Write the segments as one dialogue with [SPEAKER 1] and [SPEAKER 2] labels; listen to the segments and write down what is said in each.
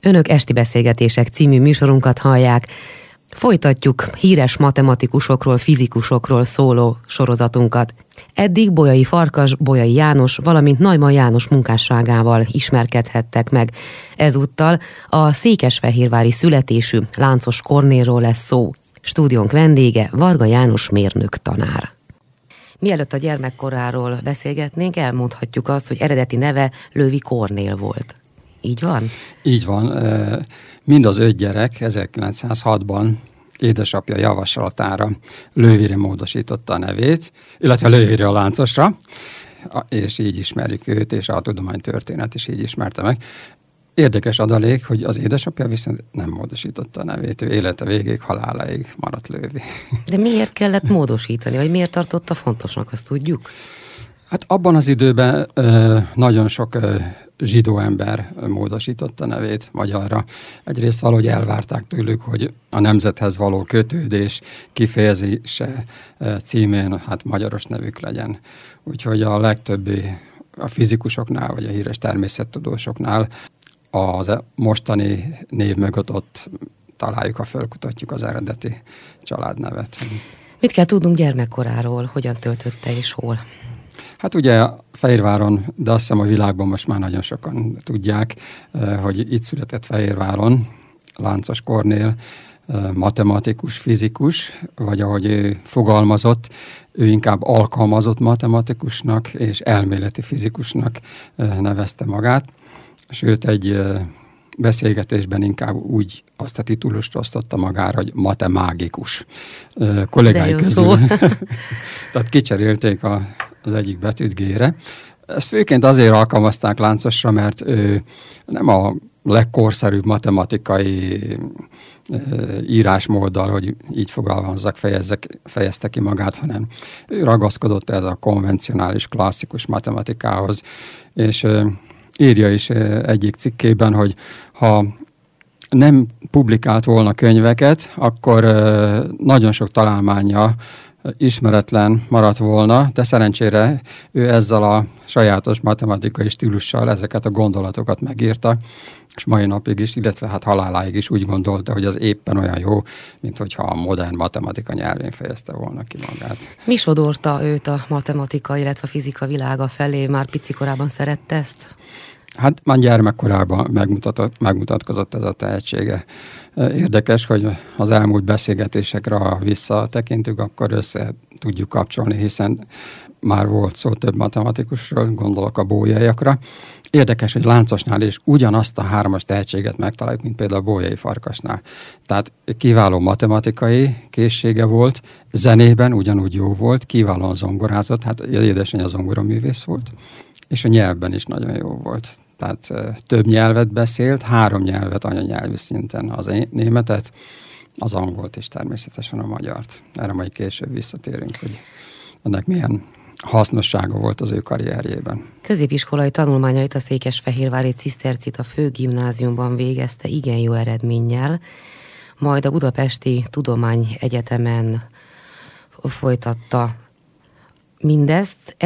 [SPEAKER 1] Önök Esti Beszélgetések című műsorunkat hallják. Folytatjuk híres matematikusokról, fizikusokról szóló sorozatunkat. Eddig Bolyai Farkas, Bolyai János, valamint Neumann János munkásságával ismerkedhettek meg. Ezúttal a székesfehérvári születésű Láncos Kornélról lesz szó. Stúdiónk vendége Varga János mérnök tanár. Mielőtt a gyermekkoráról beszélgetnénk, elmondhatjuk azt, hogy eredeti neve Löwy Kornél volt. Így van?
[SPEAKER 2] Így van. Mind az 5 gyerek 1906-ban édesapja javaslatára Löwyre módosította a nevét, illetve Löwyre a Láncosra, és így ismerjük őt, és a tudománytörténet is így ismerte meg. Érdekes adalék, hogy az édesapja viszont nem módosította a nevét, ő élete végéig, haláláig maradt Löwy.
[SPEAKER 1] De miért kellett módosítani, vagy miért tartotta fontosnak, azt tudjuk?
[SPEAKER 2] Hát abban az időben nagyon sok zsidó ember módosította a nevét magyarra. Egyrészt valahogy elvárták tőlük, hogy a nemzethez való kötődés kifejezése címén hát magyaros nevük legyen. Úgyhogy a legtöbbi a fizikusoknál, vagy a híres természettudósoknál az mostani név mögött ott találjuk, ha fölkutatjuk az eredeti családnevet.
[SPEAKER 1] Mit kell tudnunk gyermekkoráról, hogyan töltötte és hol?
[SPEAKER 2] Hát ugye Fehérváron, de azt hiszem a világban most már nagyon sokan tudják, hogy itt született Fehérváron Láncos Kornél, matematikus, fizikus, vagy ahogy ő fogalmazott, ő inkább alkalmazott matematikusnak és elméleti fizikusnak nevezte magát. Sőt, egy beszélgetésben inkább úgy azt a titulust osztotta magára, hogy matemágikus. Kollégái közül. Tehát kicserélték az egyik betűt G-re. Ezt főként azért alkalmazták Láncosra, mert ő nem a legkorszerűbb matematikai írásmóddal, hogy így fogalmazzak, fejezte ki magát, hanem ő ragaszkodott ez a konvencionális, klasszikus matematikához, és írja is egyik cikkében, hogy ha nem publikált volna könyveket, akkor nagyon sok találmánya ismeretlen maradt volna, de szerencsére ő ezzel a sajátos matematikai stílussal ezeket a gondolatokat megírta, és mai napig is, illetve hát haláláig is úgy gondolta, hogy az éppen olyan jó, mint hogyha a modern matematika nyelvén fejezte volna ki magát.
[SPEAKER 1] Mi sodorta őt a matematika, illetve a fizika világa felé? Már picikorában szerette ezt?
[SPEAKER 2] Hát már gyermekkorában megmutatkozott ez a tehetsége. Érdekes, hogy az elmúlt beszélgetésekre, ha visszatekintünk, akkor össze tudjuk kapcsolni, hiszen már volt szó több matematikusról, gondolok a bolyaiakra. Érdekes, hogy Láncosnál is ugyanazt a 3-as tehetséget megtaláljuk, mint például a Bolyai Farkasnál. Tehát kiváló matematikai készsége volt, zenében ugyanúgy jó volt, kiválóan zongorázott, hát az édesanyja zongoraművész volt, és a nyelvben is nagyon jó volt. Tehát több nyelvet beszélt, 3 nyelvet anyanyelvi szinten, az németet, az angolt és természetesen a magyart. Erre majd később visszatérünk, hogy ennek milyen hasznossága volt az ő karrierjében.
[SPEAKER 1] Középiskolai tanulmányait a székesfehérvári Cisztercita főgimnáziumban végezte igen jó eredménnyel, majd a Budapesti Tudományegyetemen folytatta mindezt,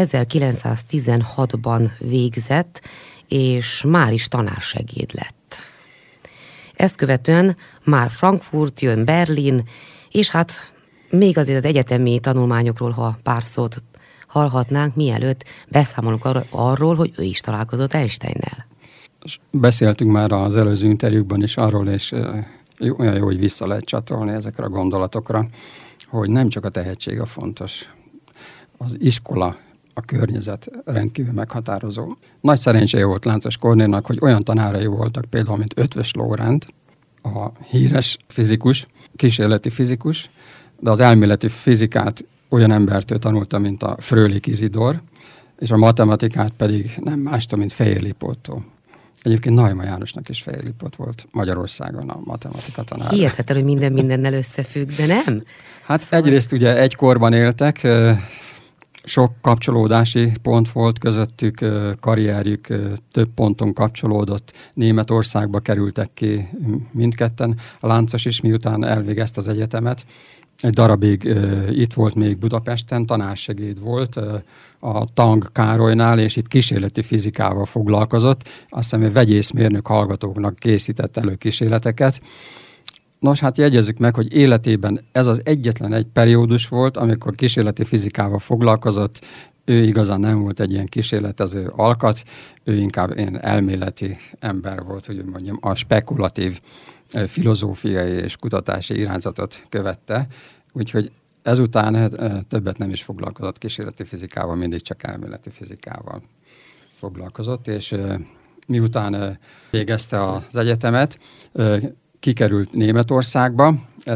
[SPEAKER 1] 1916-ban végzett, és már is tanársegéd lett. Ezt követően már Frankfurt, jön Berlin, és hát még azért az egyetemi tanulmányokról, ha pár szót hallhatnánk, mielőtt beszámolunk arról, hogy ő is találkozott Einsteinnel.
[SPEAKER 2] Beszéltünk már az előző interjúkban is arról, és olyan jó, hogy vissza lehet csatolni ezekre a gondolatokra, hogy nem csak a tehetség a fontos. Az iskola, a környezet rendkívül meghatározó. Nagy szerencséje volt Láncos Kornélnak, hogy olyan tanárai voltak például, mint Eötvös Lóránt, a híres fizikus, kísérleti fizikus, de az elméleti fizikát olyan embertől tanulta, mint a Fröhlich Izidor, és a matematikát pedig nem mástól, mint Fejér Lipóttól. Egyébként Neumann Jánosnak is Fejér Lipót volt Magyarországon a matematika tanára.
[SPEAKER 1] Hihetetlen, hogy minden mindennel összefügg, de nem?
[SPEAKER 2] Hát szóval egyrészt ugye egy korban éltek, sok kapcsolódási pont volt közöttük, karrierjük több ponton kapcsolódott. Németországba kerültek ki mindketten. A Láncos is miután elvégezte az egyetemet, egy darabig itt volt még Budapesten, tanársegéd volt a Tang Károlynál, és itt kísérleti fizikával foglalkozott. Azt hiszem, hogy vegyészmérnök hallgatóknak készített elő kísérleteket. Nos, hát jegyezzük meg, hogy életében ez az egyetlen egy periódus volt, amikor kísérleti fizikával foglalkozott. Ő igazán nem volt egy ilyen kísérletező alkat, ő inkább ilyen elméleti ember volt, hogy mondjam, a spekulatív filozófiai és kutatási irányzatot követte. Úgyhogy ezután többet nem is foglalkozott kísérleti fizikával, mindig csak elméleti fizikával foglalkozott, és miután végezte az egyetemet, kikerült Németországba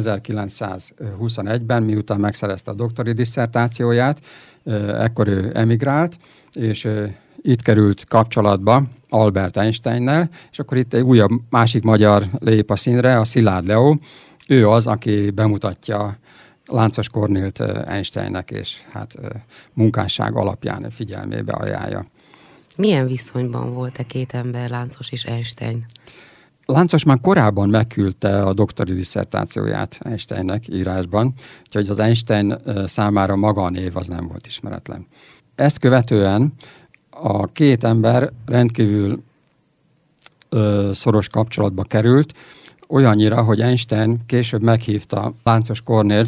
[SPEAKER 2] 1921-ben, miután megszerezte a doktori disszertációját, ekkor ő emigrált, és itt került kapcsolatba Albert Einsteinnel, és akkor itt egy újabb másik magyar lép a színre, a Szilárd Leó. Ő az, aki bemutatja Láncos Kornélt Einsteinnek, és hát munkásság alapján figyelmébe ajánlja.
[SPEAKER 1] Milyen viszonyban volt e két ember, Láncos és Einstein?
[SPEAKER 2] Láncos már korábban megküldte a doktori disszertációját Einsteinnek írásban, úgyhogy az Einstein számára maga a név az nem volt ismeretlen. Ezt követően a két ember rendkívül szoros kapcsolatba került, olyannyira, hogy Einstein később meghívta Láncos Kornélt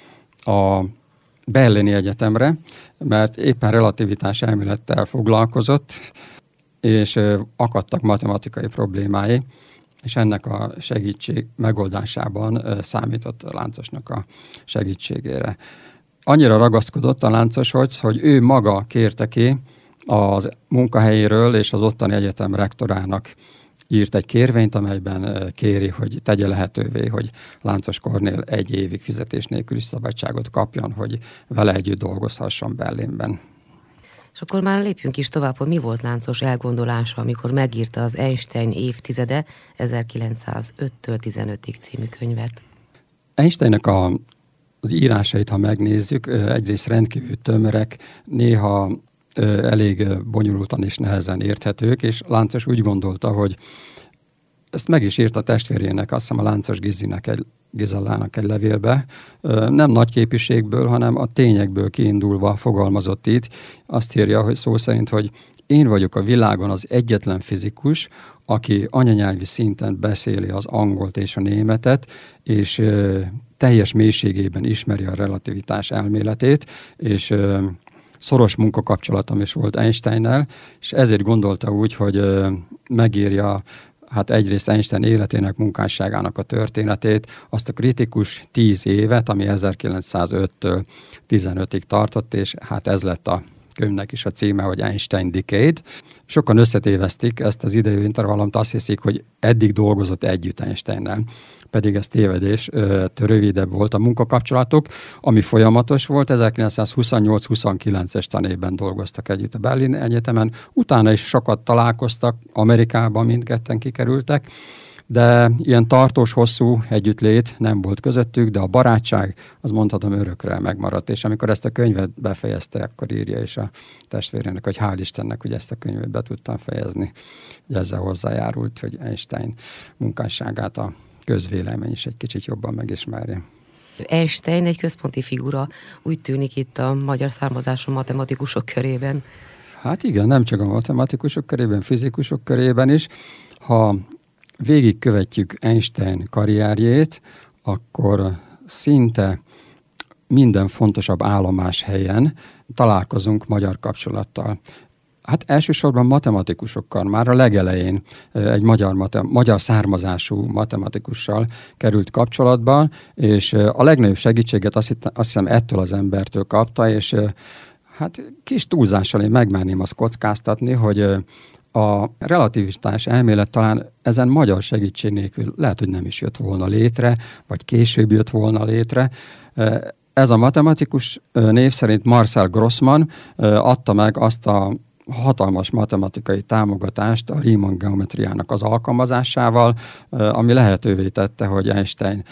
[SPEAKER 2] a Berlini Egyetemre, mert éppen relativitás elmélettel foglalkozott, és akadtak matematikai problémái, és ennek a segítség megoldásában számított Láncosnak a segítségére. Annyira ragaszkodott a Láncoshoz, hogy ő maga kérte ki az munkahelyéről, és az ottani egyetem rektorának írt egy kérvényt, amelyben kéri, hogy tegye lehetővé, hogy Láncos Kornél 1 évig fizetés nélküli szabadságot kapjon, hogy vele együtt dolgozhasson Berlinben.
[SPEAKER 1] És akkor már lépjünk is tovább, hogy mi volt Láncos elgondolása, amikor megírta az Einstein évtizede 1905-től 15-ig című könyvet.
[SPEAKER 2] Einsteinnek az írásait, ha megnézzük, egyrészt rendkívül tömörek, néha elég bonyolultan és nehezen érthetők, és Láncos úgy gondolta, hogy ezt meg is írta a testvérének, azt hiszem a Láncos Gizellának egy levélbe, nem nagy képűségből, hanem a tényekből kiindulva fogalmazott itt. Azt írja, hogy szó szerint, hogy én vagyok a világon az egyetlen fizikus, aki anyanyelvi szinten beszéli az angolt és a németet, és teljes mélységében ismeri a relativitás elméletét, és szoros munkakapcsolatom is volt Einsteinnel, és ezért gondolta úgy, hogy megírja hát egyrészt Einstein életének, munkásságának a történetét, azt a kritikus 10 évet, ami 1905-től 15-ig tartott, és hát ez lett a könyvnek is a címe, hogy Einstein Decade. Sokan összetévesztik ezt az időintervallumot, azt hiszik, hogy eddig dolgozott együtt Einsteinnel, pedig ez tévedés, rövidebb volt a munkakapcsolatok, ami folyamatos volt, 1928-29-es tanévben dolgoztak együtt a Berlin Egyetemen, utána is sokat találkoztak, Amerikában mindketten kikerültek, de ilyen tartós, hosszú együttlét nem volt közöttük, de a barátság, az mondhatom örökre megmaradt, és amikor ezt a könyvet befejezte, akkor írja is a testvérének, hogy hál' Istennek, hogy ezt a könyvet be tudtam fejezni, hogy ezzel hozzájárult, hogy Einstein munkásságát a közvélemény is egy kicsit jobban megismerje.
[SPEAKER 1] Einstein egy központi figura, úgy tűnik itt a magyar származású matematikusok körében.
[SPEAKER 2] Hát igen, nem csak a matematikusok körében, fizikusok körében is. Ha végigkövetjük Einstein karrierjét, akkor szinte minden fontosabb állomás helyen találkozunk magyar kapcsolattal. Hát elsősorban matematikusokkal, már a legelején egy magyar származású matematikussal került kapcsolatba, és a legnagyobb segítséget azt hiszem ettől az embertől kapta, és hát kis túlzással én megmerném azt kockáztatni, hogy a relativitás elmélet talán ezen magyar segítség nélkül lehet, hogy nem is jött volna létre, vagy később jött volna létre. Ez a matematikus név szerint Marcel Grossman adta meg azt a hatalmas matematikai támogatást a Riemann geometriának az alkalmazásával, ami lehetővé tette, hogy Einstein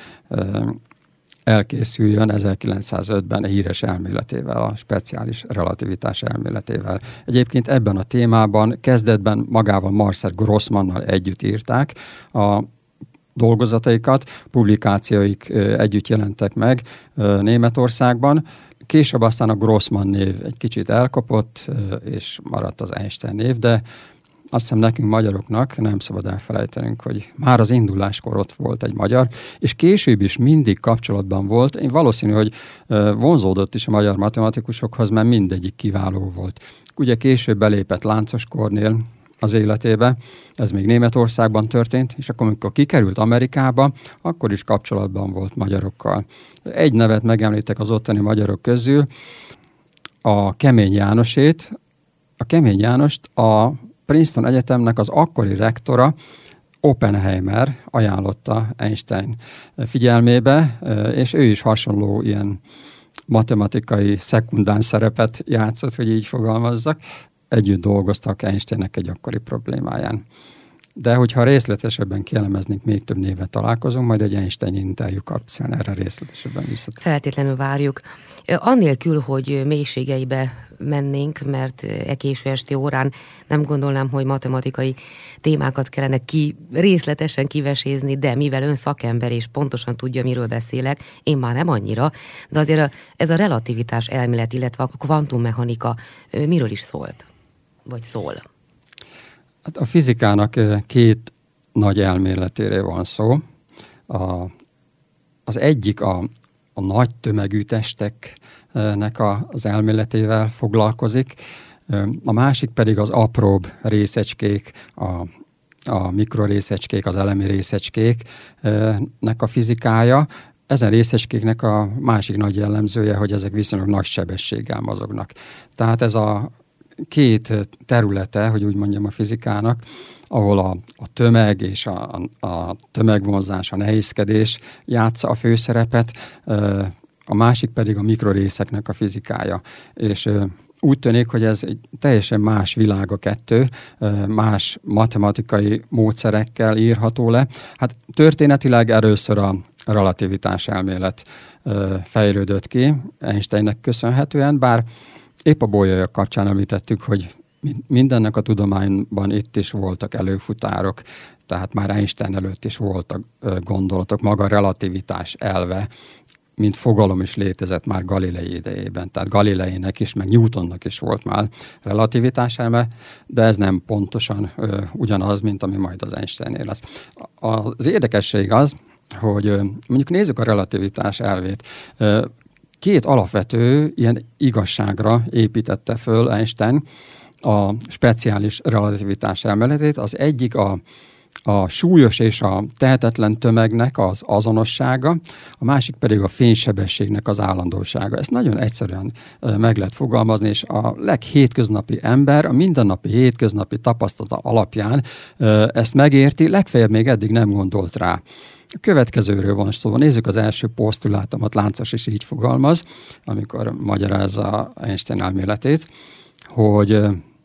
[SPEAKER 2] elkészüljön 1905-ben a híres elméletével, a speciális relativitás elméletével. Egyébként ebben a témában kezdetben magával Marcel Grossmannal együtt írták. A dolgozataikat, publikációik együtt jelentek meg Németországban. Később aztán a Grossmann név egy kicsit elkapott, és maradt az Einstein név, de azt hiszem nekünk magyaroknak nem szabad elfelejtenünk, hogy már az induláskor ott volt egy magyar, és később is mindig kapcsolatban volt. Én valószínű, hogy vonzódott is a magyar matematikusokhoz, mert mindegyik kiváló volt. Ugye később belépett Láncos Kornél az életébe, ez még Németországban történt, és akkor, amikor kikerült Amerikába, akkor is kapcsolatban volt magyarokkal. Egy nevet megemlítek az ottani magyarok közül, a Kemény Jánosét. A Kemény Jánost a Princeton Egyetemnek az akkori rektora, Oppenheimer ajánlotta Einstein figyelmébe, és ő is hasonló ilyen matematikai szekundáns szerepet játszott, hogy így fogalmazzak. Együtt dolgoztak Einsteinnek egy akkori problémáján. De hogyha részletesebben kielemeznénk, még több néven találkozunk, majd egy Einstein interjú kapcsán erre részletesebben visszatérünk.
[SPEAKER 1] Feltétlenül várjuk. Annélkül, hogy mélységeibe mennénk, mert késő esti órán nem gondolnám, hogy matematikai témákat kellene részletesen kivesézni, de mivel ön szakember és pontosan tudja, miről beszélek, én már nem annyira, de azért ez a relativitás elmélet, illetve a kvantummechanika miről is szólt? Vagy szól?
[SPEAKER 2] Hát a fizikának két nagy elméletéről van szó. Az egyik a nagy tömegű testeknek az elméletével foglalkozik, a másik pedig az apróbb részecskék, a mikrorészecskék, az elemi részecskéknek a fizikája. Ezen részecskéknek a másik nagy jellemzője, hogy ezek viszonylag nagy sebességgel mozognak. Tehát ez a két területe, hogy úgy mondjam, a fizikának, ahol a tömeg és a tömegvonzás, a nehézkedés játsza a főszerepet, a másik pedig a mikrorészeknek a fizikája. És úgy tűnik, hogy ez egy teljesen más világ a kettő, más matematikai módszerekkel írható le. Hát történetileg először a relativitás elmélet fejlődött ki, Einsteinnek köszönhetően, bár épp a bolyaiak kapcsán említettük, hogy mindennek a tudományban itt is voltak előfutárok, tehát már Einstein előtt is voltak gondolatok, maga a relativitás elve, mint fogalom is létezett már Galilei idejében. Tehát Galileinek is, meg Newtonnak is volt már relativitás elme, de ez nem pontosan ugyanaz, mint ami majd az Einsteinnél lesz. Az érdekesség az, hogy mondjuk nézzük a relativitás elvét. Két alapvető ilyen igazságra építette föl Einstein a speciális relativitás elméletét. Az egyik a súlyos és a tehetetlen tömegnek az azonossága, a másik pedig a fénysebességnek az állandósága. Ezt nagyon egyszerűen meg lehet fogalmazni, és a leghétköznapi ember, a mindennapi hétköznapi tapasztalata alapján ezt megérti, legfeljebb még eddig nem gondolt rá. A következőről van szó. Nézzük az első posztulátumot, Láncos is így fogalmaz, amikor magyarázza Einstein elméletét, hogy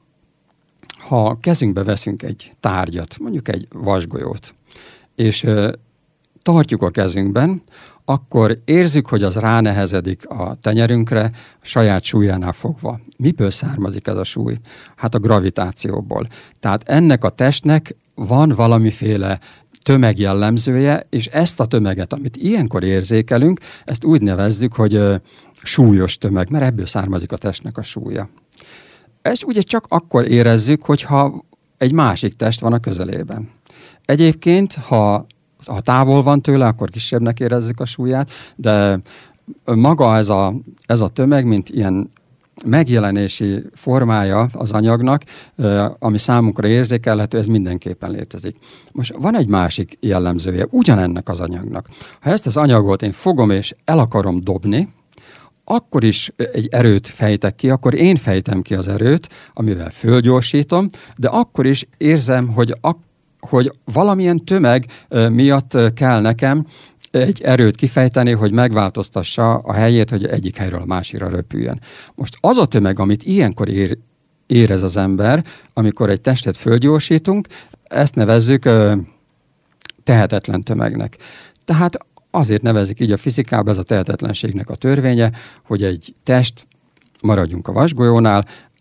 [SPEAKER 2] ha kezünkbe veszünk egy tárgyat, mondjuk egy vasgolyót, és tartjuk a kezünkben, akkor érzük, hogy az ránehezedik a tenyerünkre, a saját súlyánál fogva. Miből származik ez a súly? Hát a gravitációból. Tehát ennek a testnek van valamiféle tömegjellemzője, és ezt a tömeget, amit ilyenkor érzékelünk, ezt úgy nevezzük, hogy súlyos tömeg, mert ebből származik a testnek a súlya. Ezt ugye csak akkor érezzük, hogyha egy másik test van a közelében. Egyébként, ha távol van tőle, akkor kisebbnek érezzük a súlyát, de maga ez a tömeg, mint ilyen megjelenési formája az anyagnak, ami számunkra érzékelhető, ez mindenképpen létezik. Most van egy másik jellemzője ugyanennek az anyagnak. Ha ezt az anyagot én fogom és el akarom dobni, akkor is egy erőt fejtek ki, akkor én fejtem ki az erőt, amivel fölgyorsítom, de akkor is érzem, hogy valamilyen tömeg miatt kell nekem egy erőt kifejteni, hogy megváltoztassa a helyét, hogy egyik helyről a másikra röpüljön. Most az a tömeg, amit ilyenkor érez az ember, amikor egy testet fölgyorsítunk, ezt nevezzük tehetetlen tömegnek. Tehát azért nevezik így a fizikában, ez a tehetetlenségnek a törvénye, hogy egy test, maradjunk a vasgolyónál,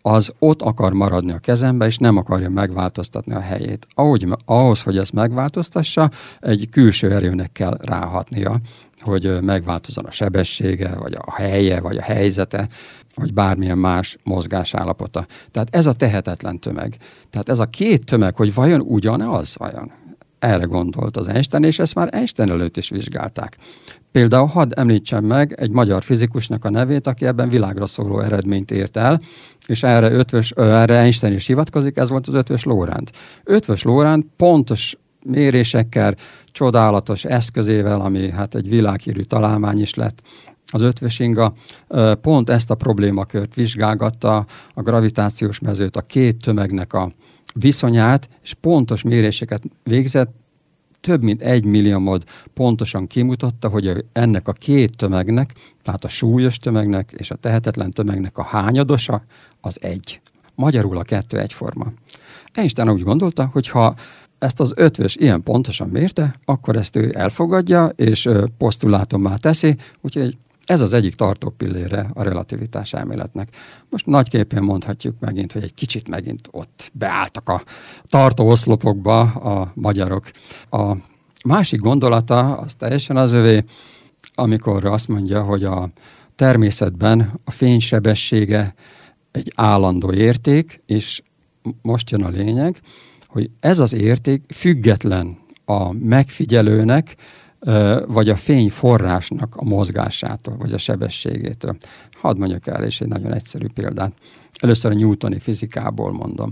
[SPEAKER 2] az ott akar maradni a kezembe, és nem akarja megváltoztatni a helyét. Ahhoz, hogy ezt megváltoztassa, egy külső erőnek kell ráhatnia, hogy megváltozzon a sebessége, vagy a helye, vagy a helyzete, vagy bármilyen más mozgásállapota. Tehát ez a tehetetlen tömeg. Tehát ez a két tömeg, hogy vajon ugyanaz, vajon? Erre gondolt az Einstein, és ezt már Einstein előtt is vizsgálták. Például hadd említsem meg egy magyar fizikusnak a nevét, aki ebben világra szóló eredményt ért el, és erre Einstein is hivatkozik, ez volt az Eötvös Loránd. Eötvös Loránd pontos mérésekkel, csodálatos eszközével, ami hát egy világhírű találmány is lett, az ötvös inga, pont ezt a problémakört vizsgálgatta, a gravitációs mezőt, a két tömegnek a viszonyát, és pontos méréseket végzett, több mint 1 milliómod pontosan kimutatta, hogy ennek a két tömegnek, tehát a súlyos tömegnek és a tehetetlen tömegnek a hányadosa az 1. Magyarul a 2 egyforma. Einstein úgy gondolta, hogy ha ezt az ötvös ilyen pontosan mérte, akkor ezt ő elfogadja, és posztulátummá teszi, úgyhogy ez az egyik tartópillére a relativitás elméletnek. Most nagyképpen mondhatjuk megint, hogy egy kicsit megint ott beálltak a tartóoszlopokba a magyarok. A másik gondolata az teljesen az övé, amikor azt mondja, hogy a természetben a fény sebessége egy állandó érték, és most jön a lényeg, hogy ez az érték független a megfigyelőnek, vagy a fényforrásnak a mozgásától, vagy a sebességétől. Hadd mondjak el is egy nagyon egyszerű példát. Először a newtoni fizikából mondom.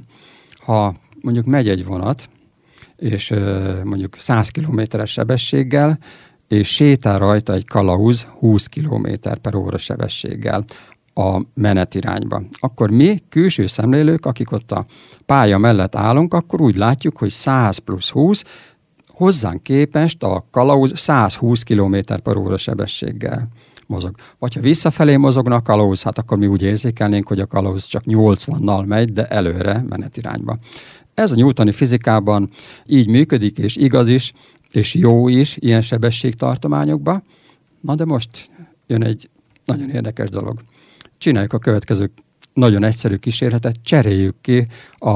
[SPEAKER 2] Ha mondjuk megy egy vonat, és mondjuk 100 km-es sebességgel, és sétál rajta egy kalauz 20 km/h sebességgel a menetirányba. Akkor mi, külső szemlélők, akik ott a pálya mellett állunk, akkor úgy látjuk, hogy 100 plusz 20, hozzánk képest a kalauz 120 km/h sebességgel mozog. Vagy ha visszafelé mozogna a kalauz, hát akkor mi úgy érzékelnénk, hogy a kalauz csak 80-nal megy, de előre menetirányba. Ez a newtoni fizikában így működik, és igaz is, és jó is ilyen sebességtartományokban. Na de most jön egy nagyon érdekes dolog. Csináljuk a következő nagyon egyszerű kísérletet, cseréljük ki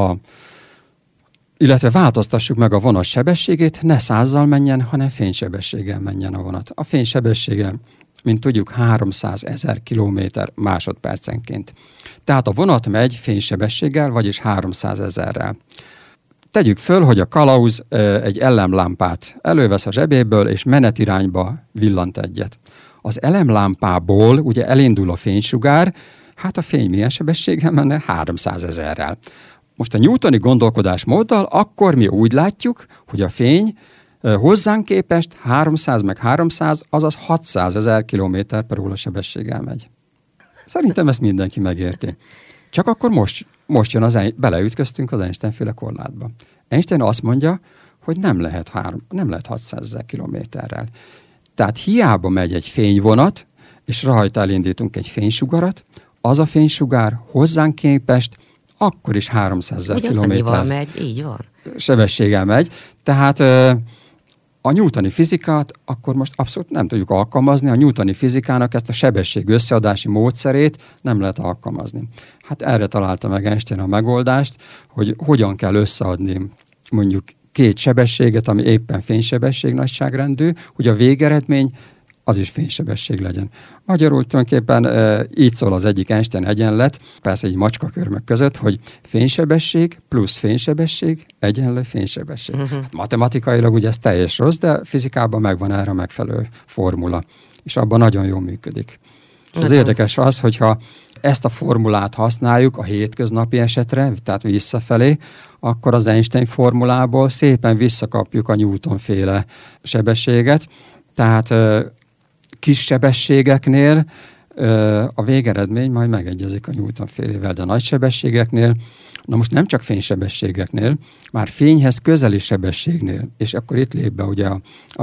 [SPEAKER 2] illetve változtassuk meg a vonat sebességét, ne 100-zal menjen, hanem fénysebességgel menjen a vonat. A fénysebessége, mint tudjuk, 300 000 km/másodpercenként. Tehát a vonat megy fénysebességgel, vagyis 300 000-rel. Tegyük föl, hogy a kalauz egy ellenlámpát elővesz a zsebéből, és menetirányba villant egyet. Az elemlámpából ugye elindul a fénysugár, hát a fény milyen sebességgel menne? 300 000-rel. Most a newtoni gondolkodásmóddal akkor mi úgy látjuk, hogy a fény hozzánk képest 300 meg 300, azaz 600 000 km/h sebességgel megy. Szerintem ezt mindenki megérti. Csak akkor most jön beleütköztünk az Einstein-féle korlátba. Einstein azt mondja, hogy nem lehet 600 000 km/h. Tehát hiába megy egy fényvonat, és rajta elindítunk egy fénysugarat, az a fénysugár hozzánk képest akkor is 300 000 km
[SPEAKER 1] megy, így van.
[SPEAKER 2] sebességgel megy. Tehát a newtoni fizikát akkor most abszolút nem tudjuk alkalmazni. A newtoni fizikának ezt a sebesség összeadási módszerét nem lehet alkalmazni. Hát erre találta meg Einstein a megoldást, hogy hogyan kell összeadni mondjuk két sebességet, ami éppen fénysebesség nagyságrendű, hogy a végeredmény az is fénysebesség legyen. Magyarul tulajdonképpen így szól az egyik Einstein egyenlet, persze egy macskakörmök között, hogy fénysebesség plusz fénysebesség egyenlő fénysebesség. Hát matematikailag ugye ez teljes rossz, de fizikában megvan erre a megfelelő formula, és abban nagyon jól működik. És az érdekes az, hogyha ezt a formulát használjuk a hétköznapi esetre, tehát visszafelé, akkor az Einstein formulából szépen visszakapjuk a Newton-féle sebességet, tehát kis sebességeknél a végeredmény majd megegyezik a Newton-félével, de nagy sebességeknél, na most nem csak fénysebességeknél, már fényhez közeli sebességnél, és akkor itt lép be ugye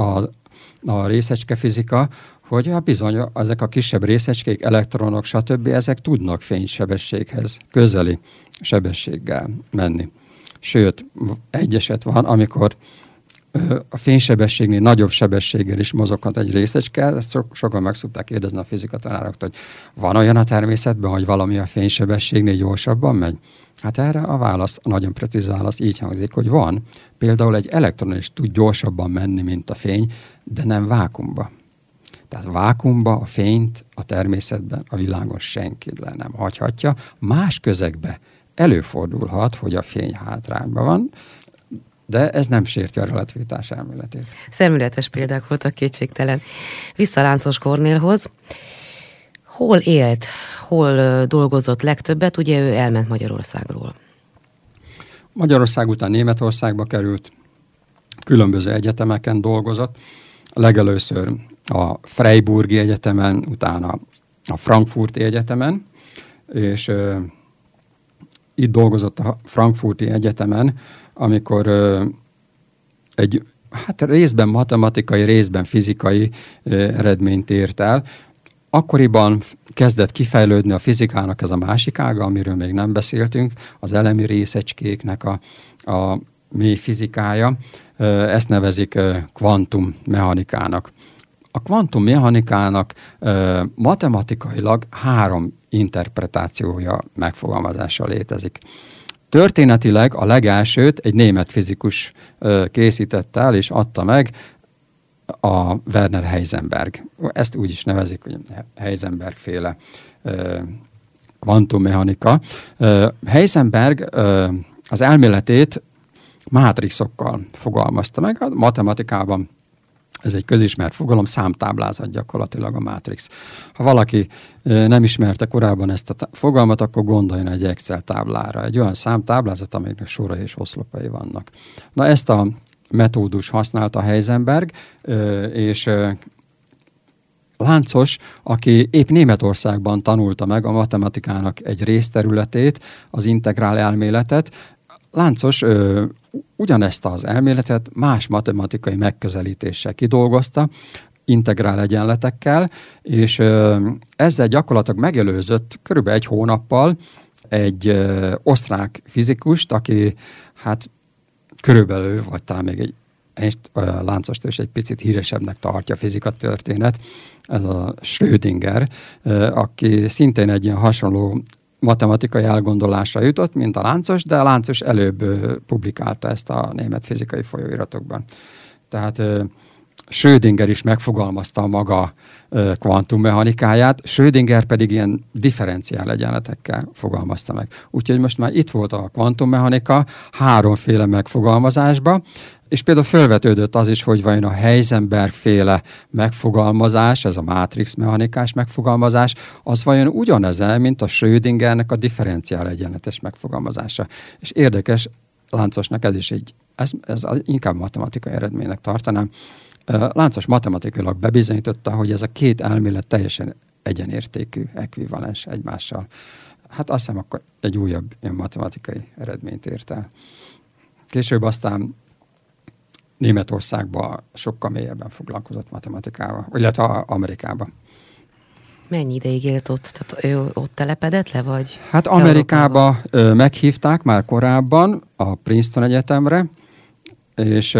[SPEAKER 2] a részecskefizika, hogy bizony ezek a kisebb részecskék, elektronok, stb. Ezek tudnak fénysebességhez közeli sebességgel menni. Sőt, egy eset van, amikor a fénysebességnél nagyobb sebességgel is mozoghat egy részecske. Ezt sokan meg szokták kérdezni a fizikatanároktól, hogy van olyan a természetben, hogy valami a fénysebességnél gyorsabban megy? Hát erre a válasz, a nagyon precíz válasz így hangzik, hogy van. Például egy elektron is tud gyorsabban menni, mint a fény, de nem vákuumba. Tehát vákuumba a fényt a természetben, a világon senki le nem hagyhatja. Más közegben előfordulhat, hogy a fény hátrányban van, de ez nem sérti a relativitás elméletét.
[SPEAKER 1] Szemléletes példák voltak, kétségtelen. Vissza Láncos Kornélhoz. Hol élt, hol dolgozott legtöbbet? Ugye ő elment Magyarországról.
[SPEAKER 2] Magyarország után Németországba került, különböző egyetemeken dolgozott. Legelőször a Freiburgi Egyetemen, utána a Frankfurti Egyetemen, és itt dolgozott a Frankfurti Egyetemen, amikor egy részben matematikai, részben fizikai eredményt ért el. Akkoriban kezdett kifejlődni a fizikának ez a másik ága, amiről még nem beszéltünk, az elemi részecskéknek a mély fizikája. Ezt nevezik kvantummechanikának. A kvantummechanikának matematikailag 3 interpretációja, megfogalmazása létezik. Történetileg a legelsőt egy német fizikus készítette el, és adta meg, a Werner Heisenberg. Ezt úgy is nevezik, hogy Heisenberg-féle kvantummechanika. Heisenberg az elméletét mátrixokkal fogalmazta meg. A matematikában ez egy közismert fogalom, számtáblázat gyakorlatilag a mátrix. Ha valaki nem ismerte korábban ezt a fogalmat, akkor gondoljon egy Excel táblára. Egy olyan számtáblázat, amelynek sorai és oszlopai vannak. Na ezt a metódus használta Heisenberg, és Láncos, aki épp Németországban tanulta meg a matematikának egy részterületét, az integrál elméletet. Láncos ugyanezt az elméletet más matematikai megközelítéssel kidolgozta, integrál egyenletekkel, és ezzel gyakorlatilag megelőzött körülbelül 1 hónappal egy osztrák fizikust, aki hát körülbelül, vagy talán még egy Láncostól is egy picit híresebbnek tartja a fizikatörténet, ez a Schrödinger, aki szintén egy ilyen hasonló matematikai elgondolásra jutott, mint a Láncos, de a Láncos előbb publikálta ezt a német fizikai folyóiratokban. Tehát Schrödinger is megfogalmazta a maga kvantummechanikáját, Schrödinger pedig ilyen differenciál egyenletekkel fogalmazta meg. Úgyhogy most már itt volt a kvantummechanika 3 megfogalmazásba, és például felvetődött az is, hogy vajon a Heisenberg-féle megfogalmazás, ez a mátrix mechanikás megfogalmazás, az vajon ugyanez, mint a Schrödingernek a differenciál egyenletes megfogalmazása. És érdekes, Láncosnak ez is ez inkább matematikai eredménynek tartanám. Láncos matematikailag bebizonyította, hogy ez a 2 elmélet teljesen egyenértékű, ekvivalens egymással. Hát azt hiszem, akkor egy újabb ilyen matematikai eredményt ért el. Később aztán Németországban sokkal mélyebben foglalkozott matematikával, illetve Amerikában.
[SPEAKER 1] Mennyi ideig élt ott? Tehát ő ott telepedett le, vagy?
[SPEAKER 2] Hát Amerikába meghívták már korábban a Princeton Egyetemre, és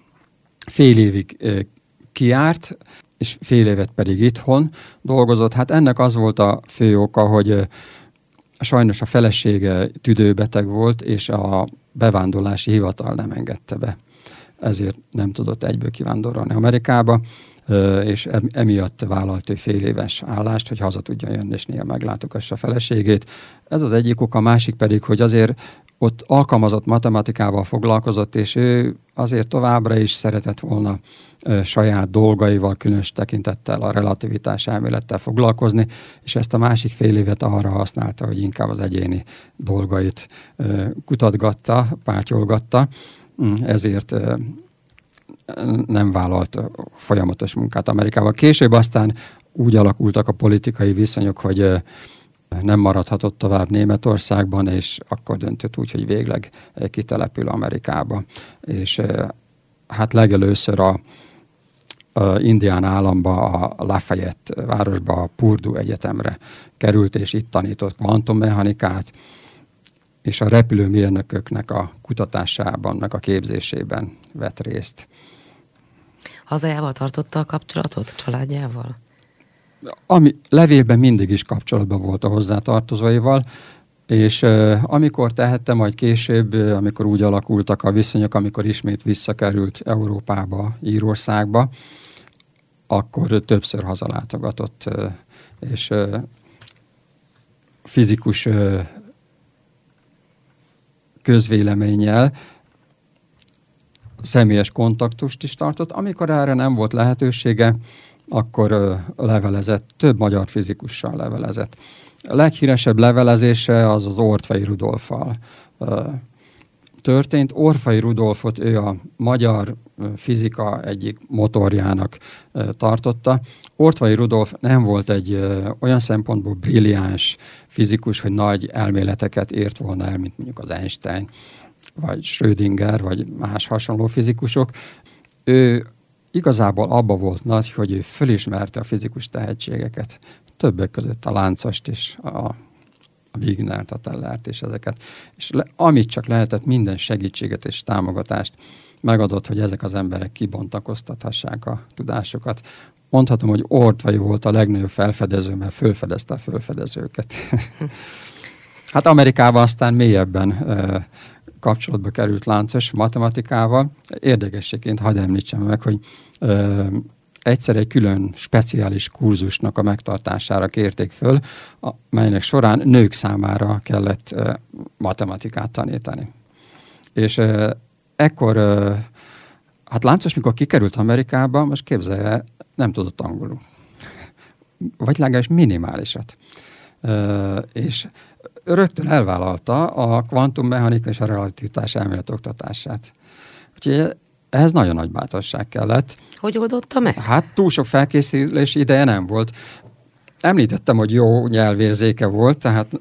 [SPEAKER 2] fél évig kijárt, és fél évet pedig itthon dolgozott. Hát ennek az volt a fő oka, hogy sajnos a felesége tüdőbeteg volt, és a bevándorlási hivatal nem engedte be. Ezért nem tudott egyből kivándorolni Amerikába, és emiatt vállalt egy fél éves állást, hogy haza tudjon jönni, és néha meglátogassa a feleségét. Ez az egyik oka, a másik pedig, hogy azért ott alkalmazott matematikával foglalkozott, és ő azért továbbra is szeretett volna saját dolgaival, különös tekintettel a relativitás elmélettel foglalkozni, és ezt a másik fél évet arra használta, hogy inkább az egyéni dolgait kutatgatta, pátyolgatta, ezért nem vállalt folyamatos munkát Amerikában. Később aztán úgy alakultak a politikai viszonyok, hogy nem maradhatott tovább Németországban, és akkor döntött úgy, hogy végleg kitelepül Amerikába. És hát legelőször a Indiana államba, a Lafayette városba, a Purdue Egyetemre került, és itt tanított kvantummechanikát. és a repülőmérnököknek a kutatásában, meg a képzésében vett részt.
[SPEAKER 1] Hazájával tartotta a kapcsolatot, családjával?
[SPEAKER 2] Ami levélben mindig is kapcsolatban volt a hozzátartozóival, és amikor tehette, majd később, amikor úgy alakultak a viszonyok, amikor ismét visszakerült Európába, Írországba, akkor többször hazalátogatott, és fizikus közvéleménnyel személyes kontaktust is tartott. Amikor erre nem volt lehetősége, akkor levelezett, több magyar fizikussal levelezett. A leghíresebb levelezése az Ortfai Rudolffal történt. Ortfai Rudolfot ő a magyar fizika egyik motorjának tartotta. Ortfai Rudolf nem volt egy olyan szempontból brilliáns fizikus, hogy nagy elméleteket ért volna el, mint mondjuk az Einstein, vagy Schrödinger, vagy más hasonló fizikusok. Ő igazából abba volt nagy, hogy ő fölismerte a fizikus tehetségeket. Többek között a Láncost is, a Wignert, a Tellert és ezeket. És amit csak lehetett, minden segítséget és támogatást megadott, hogy ezek az emberek kibontakoztathassák a tudásokat. Mondhatom, hogy Ortfai volt a legnagyobb felfedező, mert fölfedezte a fölfedezőket. Hát Amerikában aztán mélyebben kapcsolatba került Láncos matematikával. Érdekességként hadd említsem meg, hogy egyszer egy külön speciális kurzusnak a megtartására kérték föl, melynek során nők számára kellett matematikát tanítani. És ekkor, hát Láncos, mikor kikerült Amerikába, most képzelje, nem tudott angolul. Vagy legalábbis minimálisat. És rögtön elvállalta a kvantummechanika és a relativitás elmélet oktatását. Úgyhogy ehhez nagyon nagy bátorság kellett.
[SPEAKER 1] Hogy oldotta meg?
[SPEAKER 2] Hát túl sok felkészülési ideje nem volt. Említettem, hogy jó nyelvérzéke volt, tehát,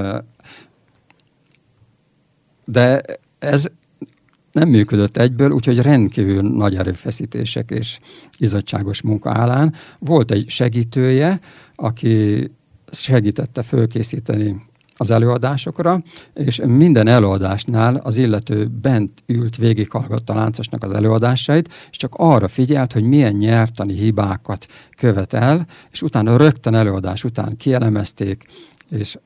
[SPEAKER 2] de ez nem működött egyből, úgyhogy rendkívül nagy erőfeszítések és izzadságos munka állán. Volt egy segítője, aki segítette fölkészíteni az előadásokra, és minden előadásnál az illető bent ült, végighallgatta Láncosnak az előadásait, és csak arra figyelt, hogy milyen nyelvtani hibákat követ el, és utána rögtön előadás után kielemezték, és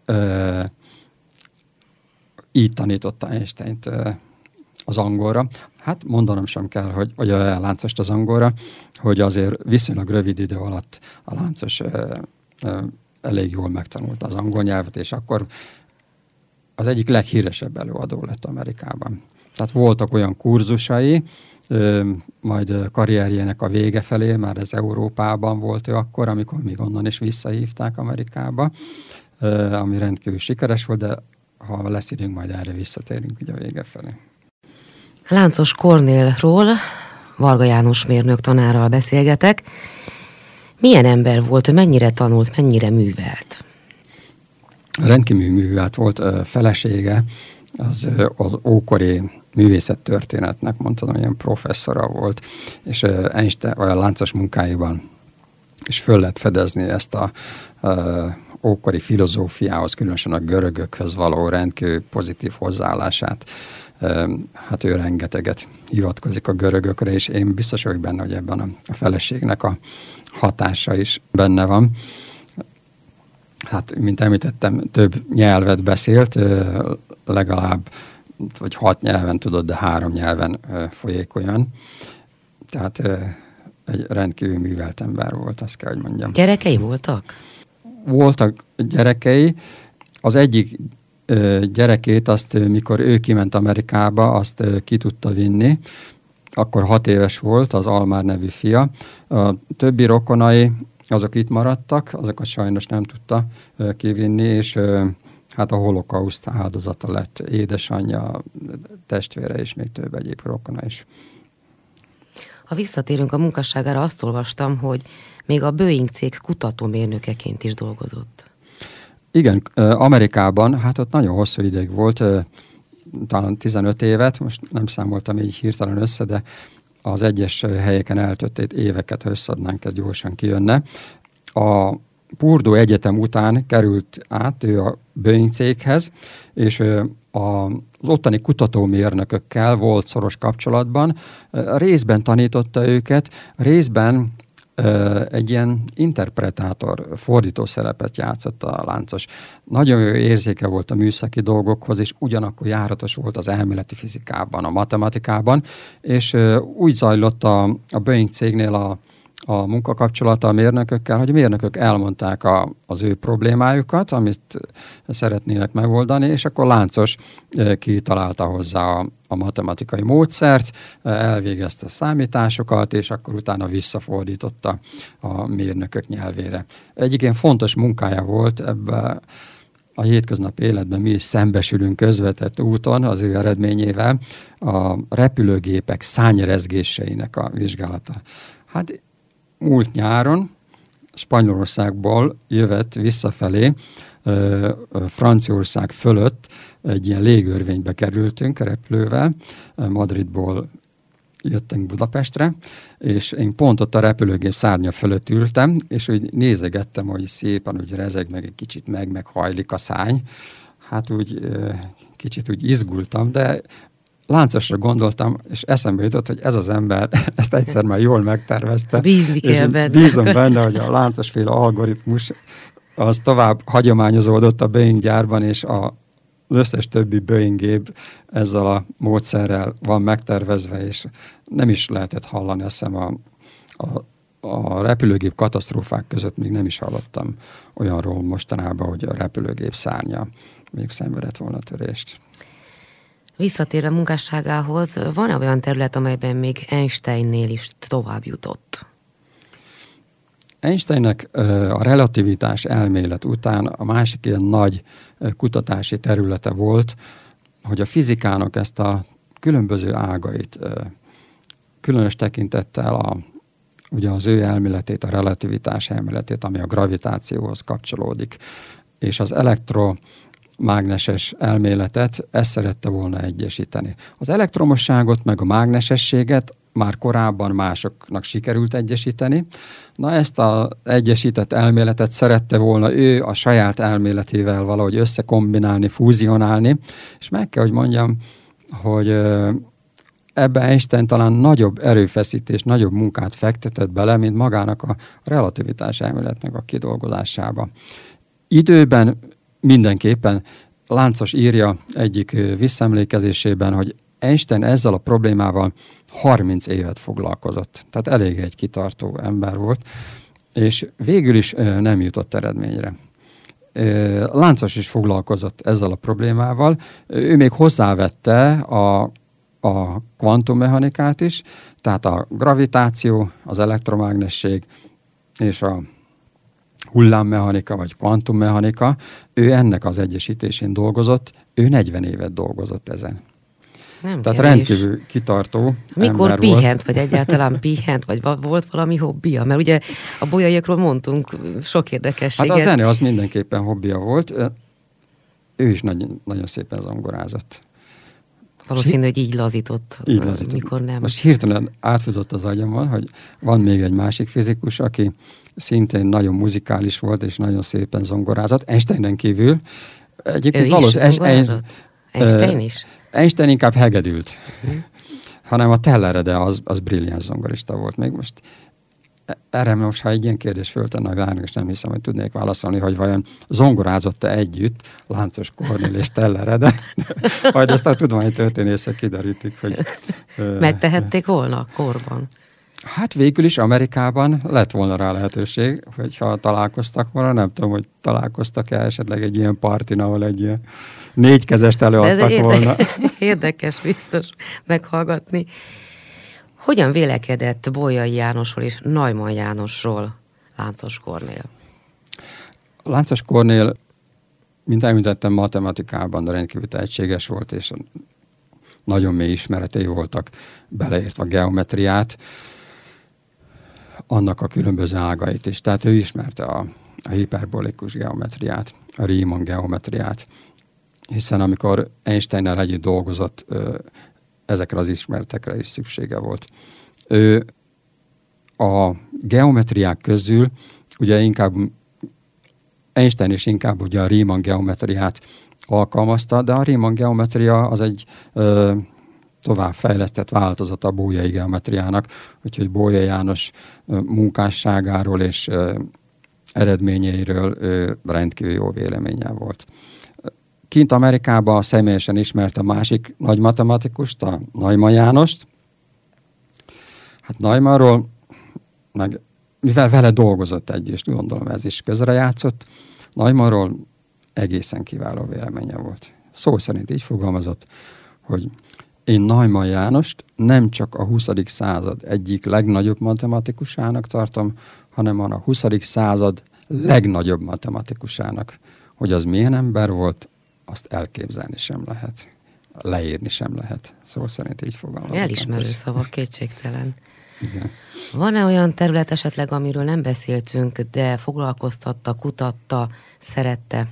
[SPEAKER 2] így tanította Einsteint az angolra. Hát mondanom sem kell, hogy a Láncost az angolra, hogy azért viszonylag rövid idő alatt a Láncos elég jól megtanulta az angol nyelvet, és akkor az egyik leghíresebb előadó lett Amerikában. Tehát voltak olyan kurzusai, majd karrierjének a vége felé, már ez Európában volt ő akkor, amikor még onnan is visszahívták Amerikába, ami rendkívül sikeres volt, de ha lesz időnk, majd erre visszatérünk ugye a vége felé.
[SPEAKER 1] Láncos Kornélról Varga János mérnök tanárral beszélgetek. Milyen ember volt, mennyire tanult, mennyire művelt?
[SPEAKER 2] Rendkívül művelt volt, felesége, az ókori művészettörténetnek mondtam, ilyen professzora volt, és Einstein olyan Láncos munkáiban is föl lehet fedezni ezt a ókori filozófiához, különösen a görögökhöz való rendkívül pozitív hozzáállását. Hát ő rengeteget hivatkozik a görögökre, és én biztos vagyok benne, hogy ebben a feleségnek a hatása is benne van. Hát, mint említettem, több nyelvet beszélt, legalább vagy 6 nyelven tudott, de 3 nyelven folyékonyan. Tehát egy rendkívül művelt ember volt, azt kell, hogy mondjam.
[SPEAKER 1] Gyerekei voltak?
[SPEAKER 2] Voltak gyerekei. Az egyik gyerekét, azt mikor ő kiment Amerikába, azt ki tudta vinni. Akkor 6 éves volt, az Almár nevű fia. A többi rokonai, azok itt maradtak, azokat sajnos nem tudta kivinni, és hát a holokauszt áldozata lett édesanyja, testvére és még több egyéb rokona is.
[SPEAKER 1] Ha visszatérünk a munkásságára, azt olvastam, hogy még a Boeing cég kutatómérnökeként is dolgozott.
[SPEAKER 2] Igen, Amerikában, hát ott nagyon hosszú ideig volt, talán 15 évet, most nem számoltam így hirtelen össze, de az egyes helyeken eltöltött éveket, ha összeadnánk, ez gyorsan kijönne. A Purdue Egyetem után került át ő a Boeing céghez, és az ottani kutatómérnökökkel volt szoros kapcsolatban, részben tanította őket, részben egy ilyen interpretátor, fordító szerepet játszott a Láncos. Nagyon jó érzéke volt a műszaki dolgokhoz, és ugyanakkor járatos volt az elméleti fizikában, a matematikában, és úgy zajlott a Boeing cégnél a munkakapcsolata a mérnökökkel, hogy a mérnökök elmondták az ő problémájukat, amit szeretnének megoldani, és akkor Láncos kitalálta hozzá a matematikai módszert, elvégezte a számításokat, és akkor utána visszafordította a mérnökök nyelvére. Egyik ilyen fontos munkája volt ebben a hétköznapi életben, mi is szembesülünk közvetett úton az ő eredményével, a repülőgépek szárnyrezgéseinek a vizsgálata. Hát múlt nyáron Spanyolországból jövett visszafelé, Franciaország fölött egy ilyen légörvénybe kerültünk repülővel, Madridból jöttünk Budapestre, és én pont ott a repülőgép szárnya fölött ültem, és úgy nézegettem, hogy szépen úgy rezeg, meg egy kicsit meghajlik a szárny. Hát úgy kicsit úgy izgultam, de Láncosra gondoltam, és eszembe jutott, hogy ez az ember ezt egyszer már jól megtervezte.
[SPEAKER 1] Bízni kell benne.
[SPEAKER 2] Bízom benne, hogy a láncosféle algoritmus az tovább hagyományozódott a Boeing gyárban, és az összes többi Boeing gép ezzel a módszerrel van megtervezve, és nem is lehetett hallani, azt hiszem a repülőgép katasztrófák között még nem is hallottam olyanról mostanában, hogy a repülőgép szárnya még szenvedett volna törést.
[SPEAKER 1] Visszatérve munkásságához, van-e olyan terület, amelyben még Einsteinnél is tovább jutott?
[SPEAKER 2] Einsteinnek a relativitás elmélet után a másik ilyen nagy kutatási területe volt, hogy a fizikának ezt a különböző ágait, különös tekintettel ugye az ő elméletét, a relativitás elméletét, ami a gravitációhoz kapcsolódik, és az elektromágneses elméletet, ezt szerette volna egyesíteni. Az elektromosságot meg a mágnesességet már korábban másoknak sikerült egyesíteni. Na ezt az egyesített elméletet szerette volna ő a saját elméletével valahogy összekombinálni, fúzionálni, és meg kell, hogy mondjam, hogy ebben Einstein talán nagyobb erőfeszítés, nagyobb munkát fektetett bele, mint magának a relativitás elméletnek a kidolgozásába. Időben mindenképpen Láncos írja egyik visszaemlékezésében, hogy Einstein ezzel a problémával 30 évet foglalkozott. Tehát elég egy kitartó ember volt, és végül is nem jutott eredményre. Láncos is foglalkozott ezzel a problémával. Ő még hozzávette a kvantummechanikát is, tehát a gravitáció, az elektromágnesség és a hullámmechanika vagy kvantummechanika, ő ennek az egyesítésén dolgozott, ő 40 évet dolgozott ezen.
[SPEAKER 1] Nem
[SPEAKER 2] Tehát
[SPEAKER 1] kevés.
[SPEAKER 2] rendkívül kitartó
[SPEAKER 1] Mikor
[SPEAKER 2] ember
[SPEAKER 1] pihent,
[SPEAKER 2] volt.
[SPEAKER 1] vagy egyáltalán pihent, vagy volt valami hobbija? Mert ugye a bolyaiakról mondtunk sok érdekességet.
[SPEAKER 2] Hát a zene az mindenképpen hobbija volt. Ő is nagyon, nagyon szépen zongorázott.
[SPEAKER 1] Valószínű, hogy így lazított, mikor nem.
[SPEAKER 2] Most hirtelen átfutott az agyamon, hogy van még egy másik fizikus, aki szintén nagyon muzikális volt, és nagyon szépen zongorázott. Einsteinen kívül.
[SPEAKER 1] Egyébként ő is zongorázott? Einstein is?
[SPEAKER 2] Einstein inkább hegedült, hanem a Tellerede az brilliáns zongorista volt. Még most erre most, ha egy ilyen kérdés föltennek ránk, és nem hiszem, hogy tudnék válaszolni, hogy vajon zongorázott-e együtt Láncos Kornél és Tellerede. Majd ezt a tudománytörténészek kiderítik, hogy...
[SPEAKER 1] Megtehették volna korban? Hát
[SPEAKER 2] végül is Amerikában lett volna rá lehetőség, hogyha találkoztak volna, nem tudom, hogy találkoztak-e esetleg egy ilyen partin, ahol egy ilyen 4 kezest előadtak volna.
[SPEAKER 1] Érdekes biztos meghallgatni. Hogyan vélekedett Bolyai Jánosról és Neumann Jánosról Láncos Kornél?
[SPEAKER 2] Láncos Kornél, mint említettem, matematikában rendkívül tehetséges volt, és nagyon mély ismeretei voltak, beleértve a geometriát, annak a különböző ágait is. Tehát ő ismerte a hiperbolikus geometriát, a Riemann geometriát, hiszen amikor Einsteinnel együtt dolgozott, ezekre az ismeretekre is szüksége volt. Ő a geometriák közül, ugye inkább Einstein is inkább ugye a Riemann geometriát alkalmazta, de a Riemann geometria az egy továbbfejlesztett változata a bolyai geometriának, úgyhogy Bolyai János munkásságáról és eredményeiről rendkívül jó véleménnyel volt. Kint Amerikában személyesen ismerte a másik nagy matematikust, a Neumann Jánost. Hát Neumannról, meg mivel vele dolgozott együtt, gondolom ez is közrejátszott, Neumannról egészen kiváló véleménye volt. Szó szerint így fogalmazott, hogy én Neumann Jánost nem csak a 20. század egyik legnagyobb matematikusának tartom, hanem a 20. század legnagyobb matematikusának. Hogy az milyen ember volt, azt elképzelni sem lehet. Leírni sem lehet. Szó szerint így fogalmazott.
[SPEAKER 1] Elismerő szavak, kétségtelen.
[SPEAKER 2] Igen.
[SPEAKER 1] Van-e olyan terület esetleg, amiről nem beszéltünk, de foglalkoztatta, kutatta, szerette?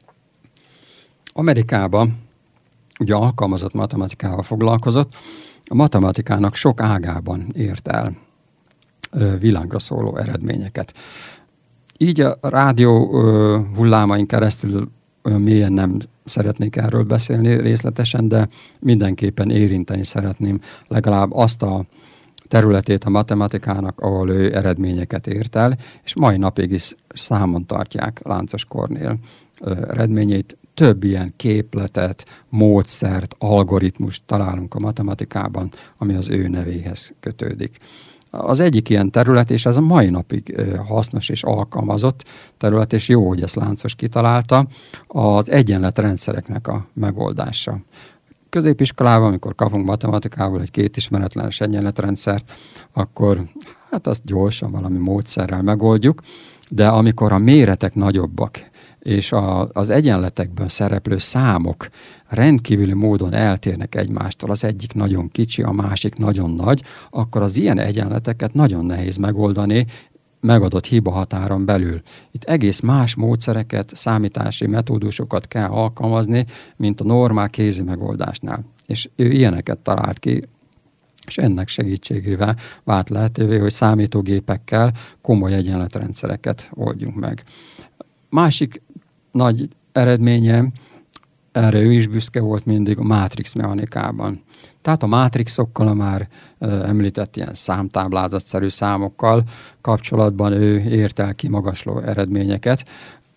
[SPEAKER 2] Amerikában ugye alkalmazott matematikával foglalkozott, a matematikának sok ágában ért el világra szóló eredményeket. Így a rádió hullámain keresztül olyan mélyen nem szeretnék erről beszélni részletesen, de mindenképpen érinteni szeretném legalább azt a területét a matematikának, ahol ő eredményeket ért el, és mai napig is számon tartják Láncos Kornél eredményeit. Több ilyen képletet, módszert, algoritmust találunk a matematikában, ami az ő nevéhez kötődik. Az egyik ilyen terület, és ez a mai napig hasznos és alkalmazott terület, és jó, hogy ezt Láncos kitalálta, az egyenletrendszereknek a megoldása. Középiskolában, amikor kapunk matematikából egy kétismeretlenes egyenletrendszert, akkor hát azt gyorsan valami módszerrel megoldjuk, de amikor a méretek nagyobbak, és az egyenletekben szereplő számok rendkívüli módon eltérnek egymástól, az egyik nagyon kicsi, a másik nagyon nagy, akkor az ilyen egyenleteket nagyon nehéz megoldani megadott hibahatáron belül. Itt egész más módszereket, számítási metódusokat kell alkalmazni, mint a normál kézi megoldásnál. És ő ilyeneket talált ki, és ennek segítségével vált lehetővé, hogy számítógépekkel komoly egyenletrendszereket oldjunk meg. Másik nagy eredménye, erre ő is büszke volt mindig, a mátrix mechanikában. Tehát a mátrixokkal, a már említett ilyen számtáblázatszerű számokkal kapcsolatban ő ért el kimagasló eredményeket.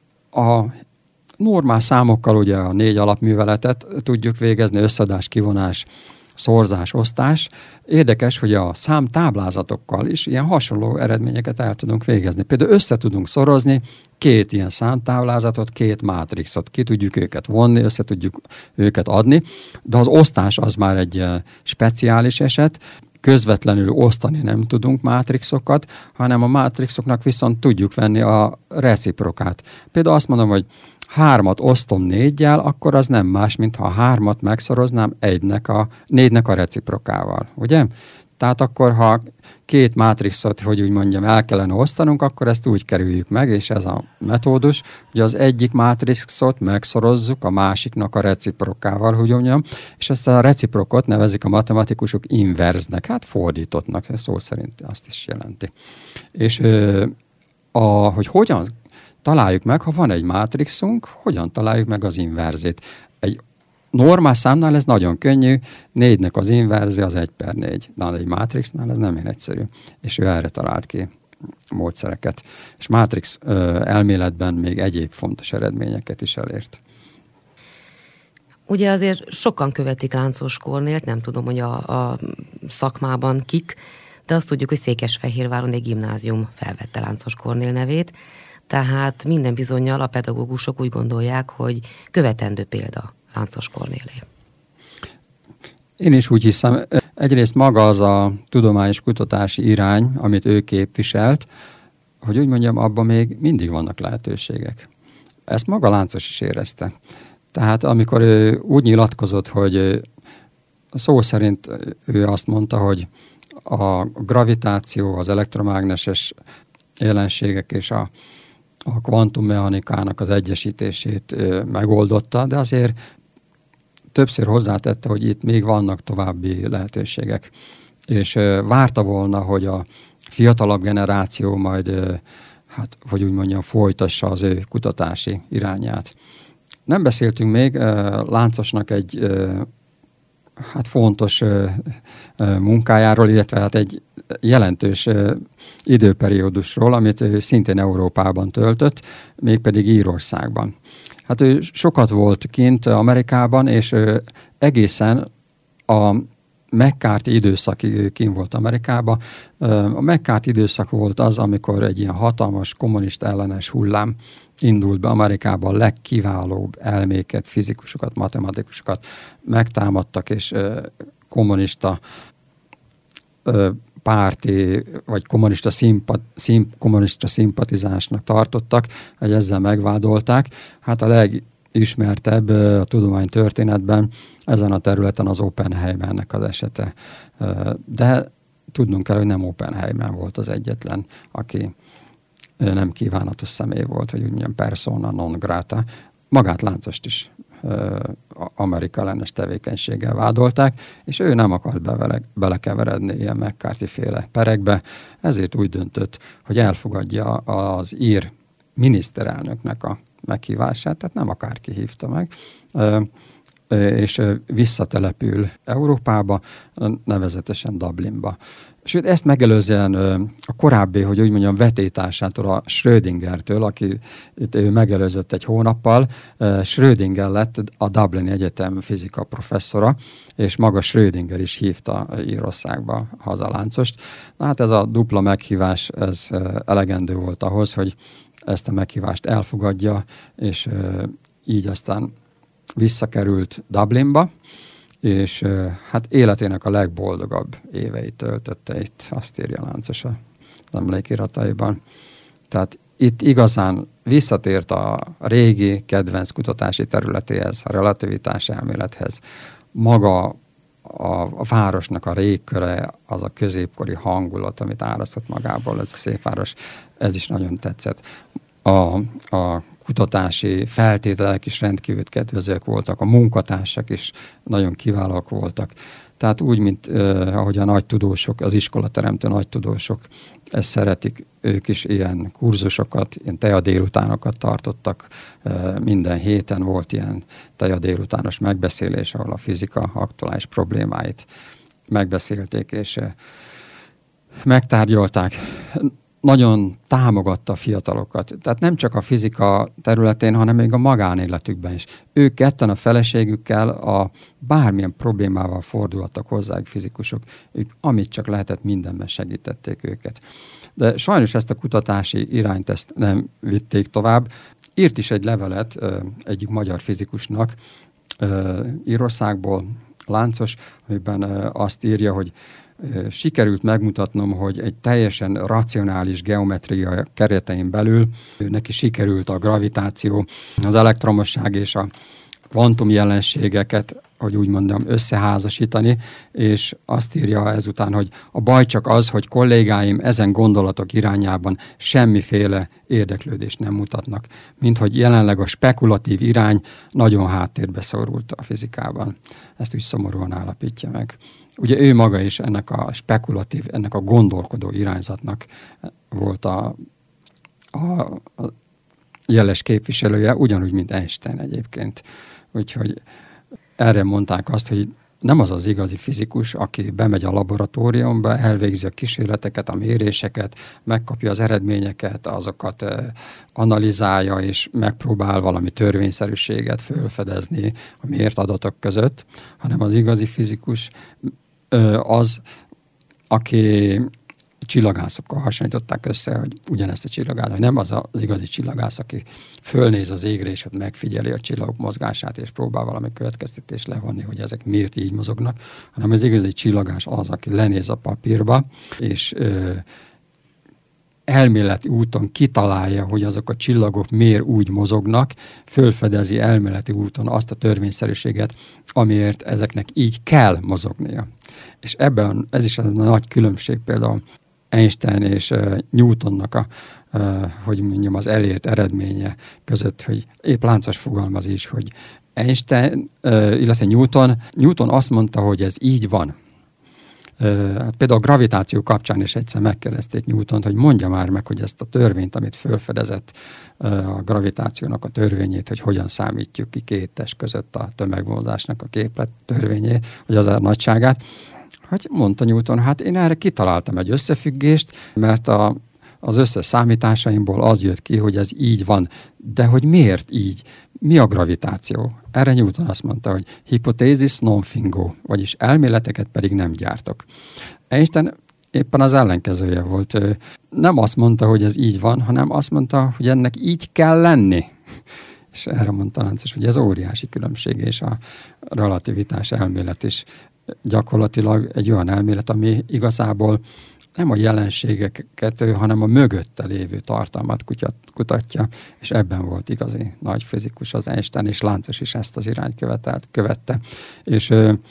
[SPEAKER 2] A normál számokkal ugye a 4 alapműveletet tudjuk végezni, összeadás, kivonás, szorzás, osztás. Érdekes, hogy a számtáblázatokkal is ilyen hasonló eredményeket el tudunk végezni. Például össze tudunk szorozni 2 ilyen számtáblázatot, 2 mátrixot. Ki tudjuk őket vonni, össze tudjuk őket adni, de az osztás az már egy speciális eset. Közvetlenül osztani nem tudunk mátrixokat, hanem a mátrixoknak viszont tudjuk venni a reciprokát. Például azt mondom, hogy 3-at osztom 4-jel, akkor az nem más, mint ha 3-at megszoroznám 4-nek a reciprokával, ugye? Tehát akkor, ha 2 mátrixot, hogy úgy mondjam, el kellene osztanunk, akkor ezt úgy kerüljük meg, és ez a metódus, hogy az egyik mátrixot megszorozzuk a másiknak a reciprokával, hogy mondjam, és ezt a reciprokot nevezik a matematikusok inverznek, hát fordítottnak, szó szerint azt is jelenti. És hogy hogyan találjuk meg, ha van egy mátrixunk, hogyan találjuk meg az inverzét. Egy normál számnál ez nagyon könnyű, 4-nek az inverzi az 1/4. De egy mátrixnál ez nem ilyen egyszerű. És ő erre talált ki módszereket. És mátrix elméletben még egyéb fontos eredményeket is elért.
[SPEAKER 1] Ugye azért sokan követik Láncos Kornélt, nem tudom, hogy a szakmában kik, de azt tudjuk, hogy Székesfehérváron egy gimnázium felvette Láncos Kornél nevét, tehát minden bizonnyal a pedagógusok úgy gondolják, hogy követendő példa Láncos Kornélé.
[SPEAKER 2] Én is úgy hiszem, egyrészt maga az a tudományos kutatási irány, amit ő képviselt, hogy úgy mondjam, abban még mindig vannak lehetőségek. Ezt maga Láncos is érezte. Tehát amikor ő úgy nyilatkozott, hogy szó szerint ő azt mondta, hogy a gravitáció, az elektromágneses jelenségek és a kvantummechanikának az egyesítését megoldotta, de azért többször hozzátette, hogy itt még vannak további lehetőségek. És várta volna, hogy a fiatalabb generáció majd, hát, hogy úgy mondjam, folytassa az ő kutatási irányát. Nem beszéltünk még Láncosnak egy fontos munkájáról, illetve egy jelentős időperiódusról, amit ő szintén Európában töltött, mégpedig Írországban. Hát ő sokat volt kint Amerikában, és egészen a McCarthy időszakig kint volt Amerikában. A McCarthy időszak volt az, amikor egy ilyen hatalmas kommunista ellenes hullám indult be Amerikában, a legkiválóbb elméket, fizikusokat, matematikusokat megtámadtak, és kommunista párti, vagy kommunista szimpatizásnak tartottak, hogy ezzel megvádolták. Hát a legismertebb a tudománytörténetben ezen a területen az Oppenheimernek az esete. De tudnunk kell, hogy nem Oppenheimer volt az egyetlen, aki nem kívánatos személy volt, hogy úgy mondjam, persona non grata. Magát Láncost is Amerika ellenes tevékenységgel vádolták, és ő nem akart belekeveredni ilyen McCarthy-féle perekbe, ezért úgy döntött, hogy elfogadja az ír miniszterelnöknek a meghívását, tehát nem akárki hívta meg, és visszatelepül Európába, nevezetesen Dublinba. Sőt, ezt megelőzően a korábbi, hogy úgy mondjam, vetétársától, a Schrödingertől, aki ő megelőzött egy hónappal, Schrödinger lett a Dublini Egyetem fizika professzora, és maga Schrödinger is hívta Írországba haza Láncost. Na hát ez a dupla meghívás, ez elegendő volt ahhoz, hogy ezt a meghívást elfogadja, és így aztán visszakerült Dublinba, és hát életének a legboldogabb éveit töltötte itt, azt írja Láncos az emlékirataiban. Tehát itt igazán visszatért a régi kedvenc kutatási területéhez, a relativitás elmélethez. Maga a városnak a régköre, az a középkori hangulat, amit árasztott magából ez a szép város, ez is nagyon tetszett. A kutatási feltételek is rendkívül kedvezőek voltak, a munkatársak is nagyon kiválóak voltak. Tehát úgy, mint ahogy a nagy tudósok, az iskolateremtő nagy tudósok ezt szeretik, ők is ilyen kurzusokat, ilyen teja délutánokat tartottak. Minden héten volt ilyen teja délutános megbeszélés, ahol a fizika aktuális problémáit megbeszélték és megtárgyalták. Nagyon támogatta a fiatalokat. Tehát nem csak a fizika területén, hanem még a magánéletükben is. Ők ketten a feleségükkel a bármilyen problémával fordultak hozzájuk fizikusok. Ők amit csak lehetett, mindenben segítették őket. De sajnos ezt a kutatási irányt ezt nem vitték tovább. Írt is egy levelet egyik magyar fizikusnak Írországból, Láncos, amiben azt írja, hogy sikerült megmutatnom, hogy egy teljesen racionális geometria keretein belül neki sikerült a gravitáció, az elektromosság és a kvantum jelenségeket, hogy úgy mondjam, összeházasítani, és azt írja ezután, hogy a baj csak az, hogy kollégáim ezen gondolatok irányában semmiféle érdeklődést nem mutatnak, mint hogy jelenleg a spekulatív irány nagyon háttérbe szorult a fizikában. Ezt úgy szomorúan állapítja meg. Ugye ő maga is ennek a spekulatív, ennek a gondolkodó irányzatnak volt a jeles képviselője, ugyanúgy, mint Einstein egyébként. Úgyhogy erre mondták azt, hogy nem az az igazi fizikus, aki bemegy a laboratóriumba, elvégzi a kísérleteket, a méréseket, megkapja az eredményeket, azokat analizálja, és megpróbál valami törvényszerűséget fölfedezni a mért adatok között, hanem az igazi fizikus az, aki csillagászokkal hasonlították össze, hogy ugyanezt a csillagász, hogy nem az az igazi csillagász, aki fölnéz az égre, és ott megfigyeli a csillagok mozgását, és próbál valami következtetést levonni, hogy ezek miért így mozognak, hanem az igazi csillagás az, aki lenéz a papírba, és elméleti úton kitalálja, hogy azok a csillagok miért úgy mozognak, fölfedezi elméleti úton azt a törvényszerűséget, amiért ezeknek így kell mozognia. És ebben ez is a nagy különbség például Einstein és Newtonnak hogy mondjam, az elért eredménye között, hogy épp Láncos fogalmaz is, hogy Einstein, illetve Newton azt mondta, hogy ez így van. Például a gravitáció kapcsán is egyszer megkérdezték Newtont, hogy mondja már meg, hogy ezt a törvényt, amit felfedezett, a gravitációnak a törvényét, hogy hogyan számítjuk ki két test között a tömegmozgásnak a képlet törvényét, vagy az a nagyságát. Hát mondta Newton, hát én erre kitaláltam egy összefüggést, mert az összes számításaimból az jött ki, hogy ez így van. De hogy miért így? Mi a gravitáció? Erre Newton azt mondta, hogy hypothesis non fingo, vagyis elméleteket pedig nem gyártok. Einstein éppen az ellenkezője volt. Ő nem azt mondta, hogy ez így van, hanem azt mondta, hogy ennek így kell lenni. És erre mondta Láncos, hogy ez óriási különbség, és a relativitás elmélet is gyakorlatilag egy olyan elmélet, ami igazából nem a jelenségeket, hanem a mögötte lévő tartalmat kutatja, és ebben volt igazi nagy fizikus az Einstein, és Láncos is ezt az irányt követte. És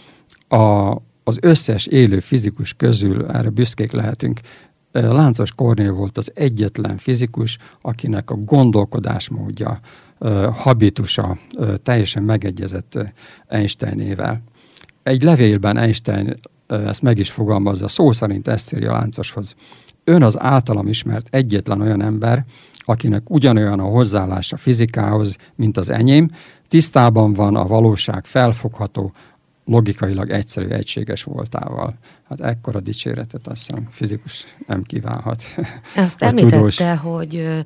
[SPEAKER 2] az összes élő fizikus közül, erre büszkék lehetünk, Láncos Kornél volt az egyetlen fizikus, akinek a gondolkodásmódja, habitusa teljesen megegyezett Einsteinével. Egy levélben Einstein ezt meg is fogalmazza, szó szerint ezt írja Láncoshoz. Ön az általam ismert egyetlen olyan ember, akinek ugyanolyan a hozzáállása fizikához, mint az enyém, tisztában van a valóság felfogható, logikailag egyszerű, egységes voltával. Hát ekkora dicséretet azt hiszem fizikus nem kívánhat.
[SPEAKER 1] Azt említette, hogy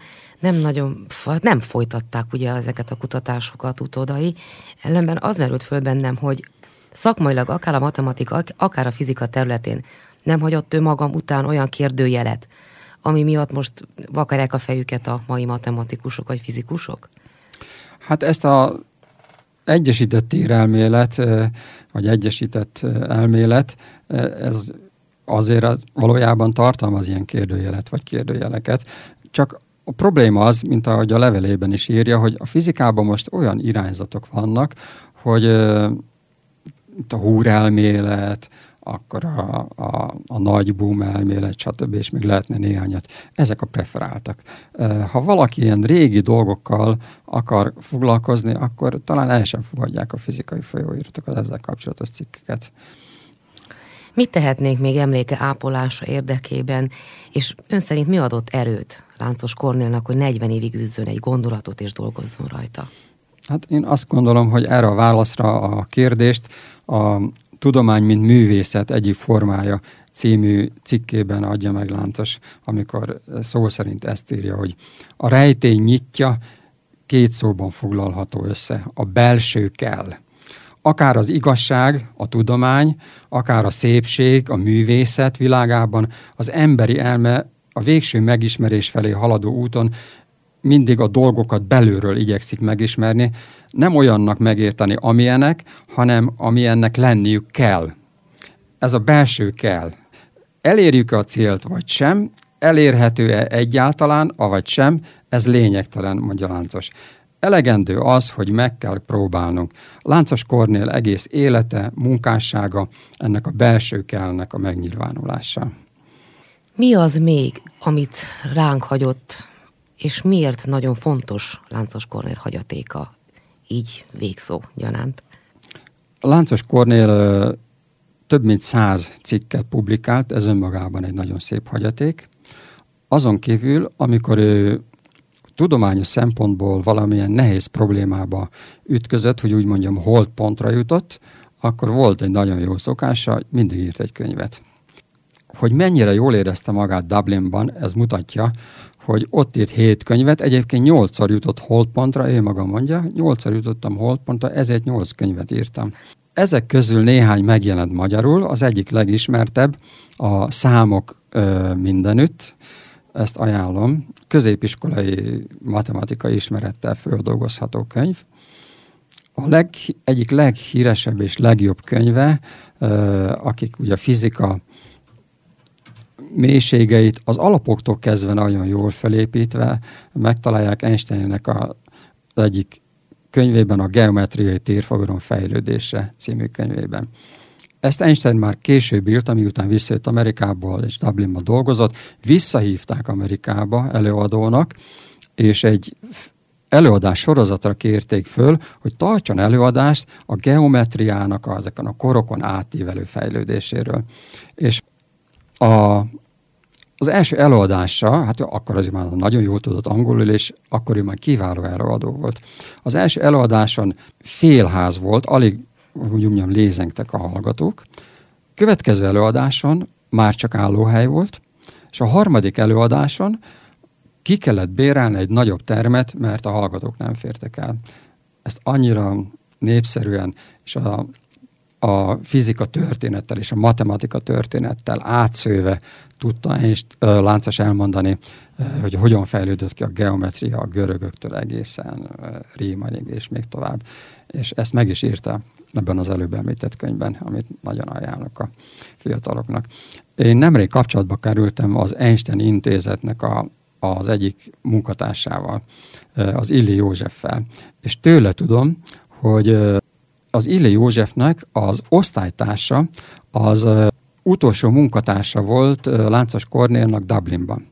[SPEAKER 1] nem folytatták ugye ezeket a kutatásokat utódai, ellenben az merült föl bennem, hogy szakmailag akár a matematika, akár a fizika területén nem hagyott ő magam után olyan kérdőjelet, ami miatt most vakarják a fejüket a mai matematikusok vagy fizikusok? Hát
[SPEAKER 2] ezt a egyesített térelmélet, vagy egyesített elmélet, ez azért valójában tartalmaz ilyen kérdőjelet, vagy kérdőjeleket. Csak a probléma az, mint ahogy a levelében is írja, hogy a fizikában most olyan irányzatok vannak, hogy a Húr elmélet, akkor a nagy boom elmélet, stb. És még lehetne néhányat. Ezek a preferáltak. Ha valaki ilyen régi dolgokkal akar foglalkozni, akkor talán el sem fogadják a fizikai folyóiratok az ezzel kapcsolatos cikkeket.
[SPEAKER 1] Mit tehetnénk még emléke ápolása érdekében, és ön szerint mi adott erőt Láncos Kornélnak, hogy 40 évig űzzön egy gondolatot és dolgozzon rajta?
[SPEAKER 2] Hát én azt gondolom, hogy erre a válaszra a kérdést a Tudomány, mint művészet egyik formája című cikkében adja meg Láncos, amikor szó szerint ezt írja, hogy a rejtély nyitja két szóban foglalható össze, a belső kell. Akár az igazság, a tudomány, akár a szépség, a művészet világában az emberi elme a végső megismerés felé haladó úton mindig a dolgokat belülről igyekszik megismerni, nem olyannak megérteni, amilyenek, hanem amilyennek lenniük kell. Ez a belső kell. Elérjük-e a célt, vagy sem, elérhető-e egyáltalán, avagy sem, ez lényegtelen, mondja Láncos. Elegendő az, hogy meg kell próbálnunk. Láncos Kornél egész élete, munkássága ennek a belső kellnek a megnyilvánulása.
[SPEAKER 1] Mi az még, amit ránk hagyott, és miért nagyon fontos Láncos Kornél hagyatéka, így végszó gyanánt?
[SPEAKER 2] Láncos Kornél több mint 100 cikket publikált, ez önmagában egy nagyon szép hagyaték. Azon kívül, amikor ő tudományos szempontból valamilyen nehéz problémába ütközött, hogy úgy mondjam, holdpontra jutott, akkor volt egy nagyon jó szokása, hogy mindig írt egy könyvet. Hogy mennyire jól érezte magát Dublinban, ez mutatja, hogy ott írt 7 könyvet, egyébként 8-szor jutott holdpontra, ő maga mondja, 8-szor jutottam holdpontra, ezért 8 könyvet írtam. Ezek közül néhány megjelent magyarul, az egyik legismertebb, a Számok mindenütt, ezt ajánlom, középiskolai matematikai ismerettel földolgozható könyv. Egyik leghíresebb és legjobb könyve, akik ugye a fizika mélységeit az alapoktól kezdve nagyon jól felépítve megtalálják Einsteinnek az egyik könyvében, a Geometriai térfogalom fejlődése című könyvében. Ezt Einstein már később írta, miután visszajött Amerikából és Dublinba dolgozott, visszahívták Amerikába előadónak, és egy előadás sorozatra kérték föl, hogy tartson előadást a geometriának ezeken a korokon átívelő fejlődéséről. És az első előadása, hát akkor azért már nagyon jól tudott angolul, és akkor ő már kiváló előadó volt. Az első előadáson félház volt, alig, úgy mondjam, lézengtek a hallgatók. Következő előadáson már csak állóhely volt, és a harmadik előadáson ki kellett bérelni egy nagyobb termet, mert a hallgatók nem fértek el. Ezt annyira népszerűen, és a fizika történettel és a matematika történettel átszőve tudta Láncos elmondani, hogy hogyan fejlődött ki a geometria a görögöktől egészen Rímanyig és még tovább. És ezt meg is írta ebben az előbb említett könyvben, amit nagyon ajánlok a fiataloknak. Én nemrég kapcsolatba kerültem az Einstein Intézetnek az egyik munkatársával, az Illy Józseffel, és tőle tudom, hogy az Illy Józsefnek az osztálytársa az utolsó munkatársa volt Láncos Kornélnak Dublinban.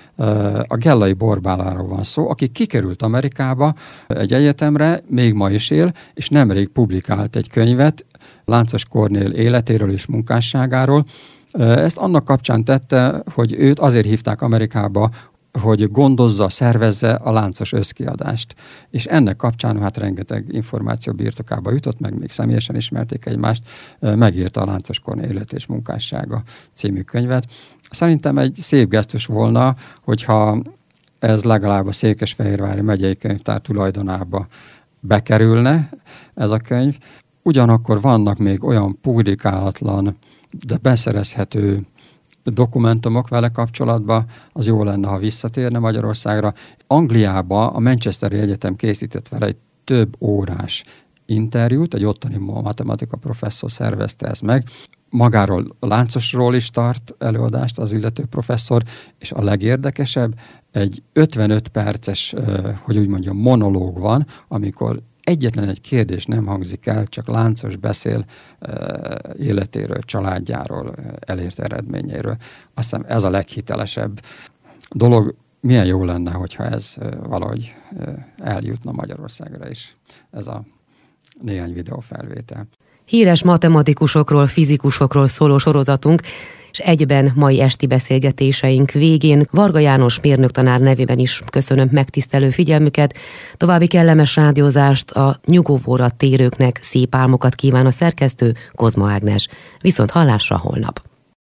[SPEAKER 2] A Gellai Borbáláról van szó, aki kikerült Amerikába egy egyetemre, még ma is él, és nemrég publikált egy könyvet Láncos Kornél életéről és munkásságáról. Ezt annak kapcsán tette, hogy őt azért hívták Amerikába, hogy gondozza, szervezze a Láncos összkiadást. És ennek kapcsán hát rengeteg információ birtokába jutott, meg még személyesen ismerték egymást, megírta a Láncos Kornél élet és munkássága című könyvet. Szerintem egy szép gesztus volna, hogyha ez legalább a Székesfehérvári Megyei Könyvtár tulajdonába bekerülne ez a könyv. Ugyanakkor vannak még olyan publikálatlan, de beszerezhető dokumentumok vele kapcsolatban, az jó lenne, ha visszatérne Magyarországra. Angliában a Manchesteri Egyetem készített vele egy több órás interjút, egy ottani matematika professzor szervezte ezt meg. Magáról Láncosról is tart előadást az illető professzor, és a legérdekesebb, egy 55 perces, hogy úgy mondjam, monológ van, amikor egyetlen egy kérdés nem hangzik el, csak Láncos beszél életéről, családjáról, elért eredményeiről. Azt hiszem ez a leghitelesebb dolog. Milyen jó lenne, hogyha ez valahogy eljutna Magyarországra is, ez a néhány videófelvétel.
[SPEAKER 1] Híres matematikusokról, fizikusokról szóló sorozatunk, és egyben mai esti beszélgetéseink végén Varga János mérnöktanár nevében is köszönöm megtisztelő figyelmüket. További kellemes rádiózást, a nyugovóra térőknek szép álmokat kíván a szerkesztő, Kozma Ágnes. Viszont hallásra holnap.